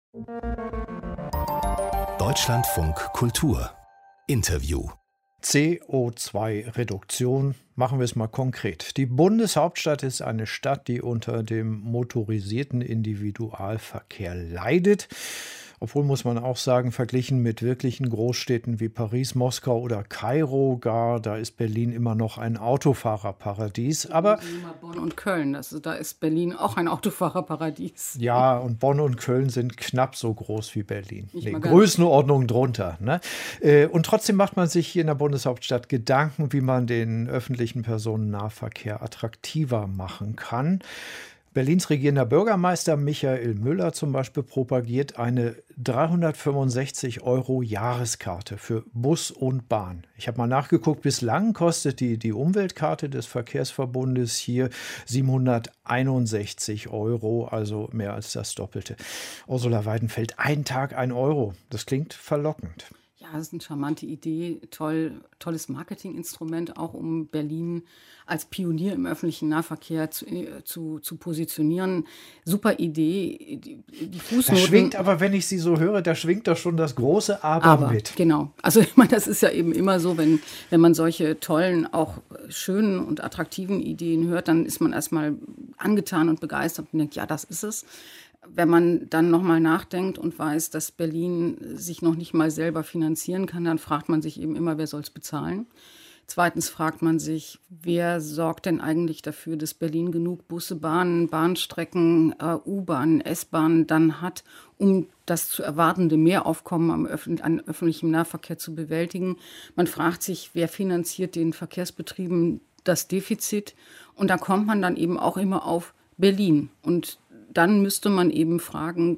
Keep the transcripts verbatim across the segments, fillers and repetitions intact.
Deutschlandfunk Kultur Interview. C O zwei Reduktion, machen wir es mal konkret. Die Bundeshauptstadt ist eine Stadt, die unter dem motorisierten Individualverkehr leidet. Obwohl, muss man auch sagen, verglichen mit wirklichen Großstädten wie Paris, Moskau oder Kairo gar, da ist Berlin immer noch ein Autofahrerparadies. Aber Bonn und Köln, also da ist Berlin auch ein Autofahrerparadies. Ja, und Bonn und Köln sind knapp so groß wie Berlin. Ich Nee, mag gar Größenordnung drunter. Ne? Äh, Und trotzdem macht man sich hier in der Bundeshauptstadt Gedanken, wie man den öffentlichen Personennahverkehr attraktiver machen kann. Berlins regierender Bürgermeister Michael Müller zum Beispiel propagiert eine dreihundertfünfundsechzig Euro Jahreskarte für Bus und Bahn. Ich habe mal nachgeguckt, bislang kostet die, die Umweltkarte des Verkehrsverbundes hier siebenhunderteinundsechzig Euro, also mehr als das Doppelte. Ursula Weidenfeld, ein Tag ein Euro. Das klingt verlockend. Ja, das ist eine charmante Idee, toll, tolles Marketinginstrument, auch um Berlin als Pionier im öffentlichen Nahverkehr zu, äh, zu, zu positionieren. Super Idee. Die, die Da Fußnoten. schwingt aber, wenn ich sie so höre, da schwingt doch schon das große Aber, Aber, mit. genau. Also ich meine, das ist ja eben immer so, wenn, wenn man solche tollen, auch schönen und attraktiven Ideen hört, dann ist man erstmal angetan und begeistert und denkt, ja, das ist es. Wenn man dann nochmal nachdenkt und weiß, dass Berlin sich noch nicht mal selber finanzieren kann, dann fragt man sich eben immer, wer soll es bezahlen? Zweitens fragt man sich, wer sorgt denn eigentlich dafür, dass Berlin genug Busse, Bahnen, Bahnstrecken, äh, U-Bahnen, S-Bahnen dann hat, um das zu erwartende Mehraufkommen am Öffn- an öffentlichem Nahverkehr zu bewältigen. Man fragt sich, wer finanziert den Verkehrsbetrieben das Defizit? Und da kommt man dann eben auch immer auf Berlin. Und dann müsste man eben fragen,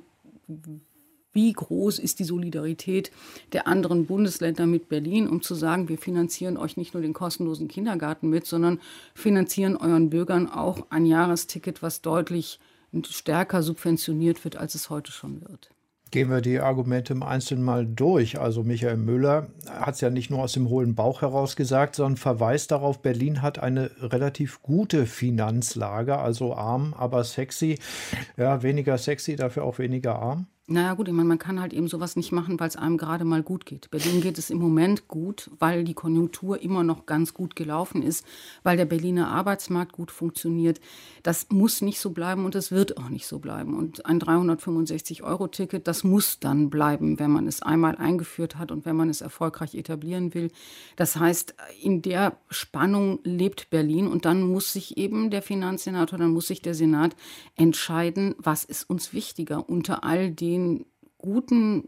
wie groß ist die Solidarität der anderen Bundesländer mit Berlin, um zu sagen, wir finanzieren euch nicht nur den kostenlosen Kindergarten mit, sondern finanzieren euren Bürgern auch ein Jahresticket, was deutlich stärker subventioniert wird, als es heute schon wird. Gehen wir die Argumente im Einzelnen mal durch. Also Michael Müller hat es ja nicht nur aus dem hohlen Bauch heraus gesagt, sondern verweist darauf, Berlin hat eine relativ gute Finanzlage, also arm, aber sexy. Ja, weniger sexy, dafür auch weniger arm. Naja gut, ich meine, man kann halt eben sowas nicht machen, weil es einem gerade mal gut geht. Berlin geht es im Moment gut, weil die Konjunktur immer noch ganz gut gelaufen ist, weil der Berliner Arbeitsmarkt gut funktioniert. Das muss nicht so bleiben und das wird auch nicht so bleiben. Und ein dreihundertfünfundsechzig Euro Ticket, das muss dann bleiben, wenn man es einmal eingeführt hat und wenn man es erfolgreich etablieren will. Das heißt, in der Spannung lebt Berlin und dann muss sich eben der Finanzsenator, dann muss sich der Senat entscheiden, was ist uns wichtiger unter all den guten,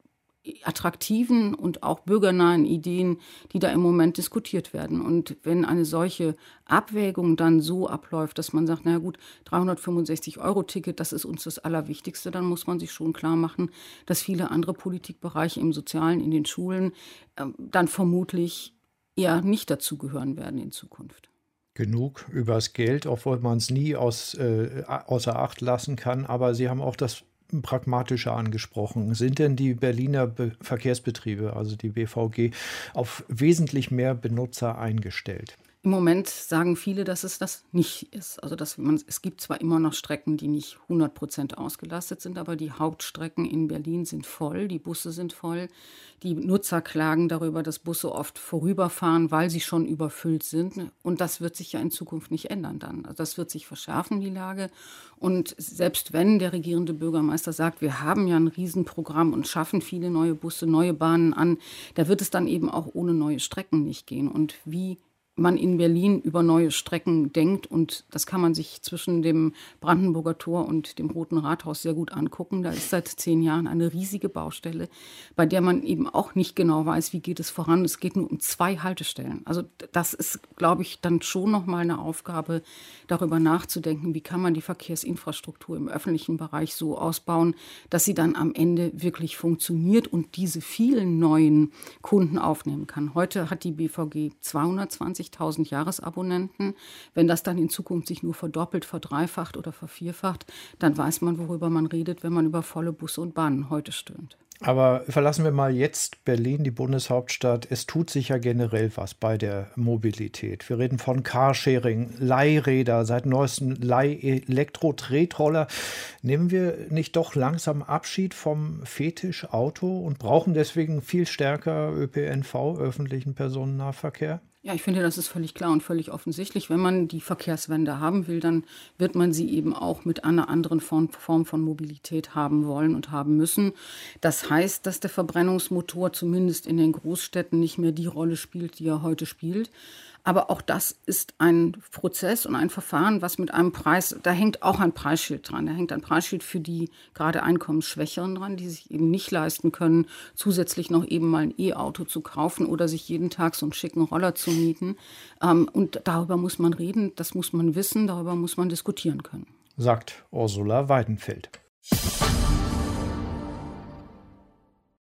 attraktiven und auch bürgernahen Ideen, die da im Moment diskutiert werden. Und wenn eine solche Abwägung dann so abläuft, dass man sagt, na gut, dreihundertfünfundsechzig Euro Ticket, das ist uns das Allerwichtigste, dann muss man sich schon klar machen, dass viele andere Politikbereiche im Sozialen, in den Schulen, äh, dann vermutlich eher nicht dazugehören werden in Zukunft. Genug übers Geld, obwohl man es nie aus, äh, außer Acht lassen kann. Aber Sie haben auch das Pragmatische angesprochen. Sind denn die Berliner Be- Verkehrsbetriebe, also die B V G, auf wesentlich mehr Benutzer eingestellt? Im Moment sagen viele, dass es das nicht ist. Also dass man, es gibt zwar immer noch Strecken, die nicht hundert Prozent ausgelastet sind, aber die Hauptstrecken in Berlin sind voll, die Busse sind voll. Die Nutzer klagen darüber, dass Busse oft vorüberfahren, weil sie schon überfüllt sind. Und das wird sich ja in Zukunft nicht ändern dann. Also das wird sich verschärfen, die Lage. Und selbst wenn der regierende Bürgermeister sagt, wir haben ja ein Riesenprogramm und schaffen viele neue Busse, neue Bahnen an, da wird es dann eben auch ohne neue Strecken nicht gehen. Und wie man in Berlin über neue Strecken denkt. Und das kann man sich zwischen dem Brandenburger Tor und dem Roten Rathaus sehr gut angucken. Da ist seit zehn Jahren eine riesige Baustelle, bei der man eben auch nicht genau weiß, wie geht es voran. Es geht nur um zwei Haltestellen. Also das ist, glaube ich, dann schon nochmal eine Aufgabe, darüber nachzudenken, wie kann man die Verkehrsinfrastruktur im öffentlichen Bereich so ausbauen, dass sie dann am Ende wirklich funktioniert und diese vielen neuen Kunden aufnehmen kann. Heute hat die B V G zweihundertzwanzigtausend Jahresabonnenten. Wenn das dann in Zukunft sich nur verdoppelt, verdreifacht oder vervierfacht, dann weiß man, worüber man redet, wenn man über volle Busse und Bahnen heute stöhnt. Aber verlassen wir mal jetzt Berlin, die Bundeshauptstadt. Es tut sich ja generell was bei der Mobilität. Wir reden von Carsharing, Leihräder, seit neuestem Leih-Elektro-Tretroller. Nehmen wir nicht doch langsam Abschied vom Fetisch Auto und brauchen deswegen viel stärker Ö P N V, öffentlichen Personennahverkehr? Ja, ich finde, das ist völlig klar und völlig offensichtlich. Wenn man die Verkehrswende haben will, dann wird man sie eben auch mit einer anderen Form, Form von Mobilität haben wollen und haben müssen. Das heißt, dass der Verbrennungsmotor zumindest in den Großstädten nicht mehr die Rolle spielt, die er heute spielt. Aber auch das ist ein Prozess und ein Verfahren, was mit einem Preis, da hängt auch ein Preisschild dran. Da hängt ein Preisschild für die gerade Einkommensschwächeren dran, die sich eben nicht leisten können, zusätzlich noch eben mal ein E-Auto zu kaufen oder sich jeden Tag so einen schicken Roller zu mieten. Und darüber muss man reden, das muss man wissen, darüber muss man diskutieren können. Sagt Ursula Weidenfeld.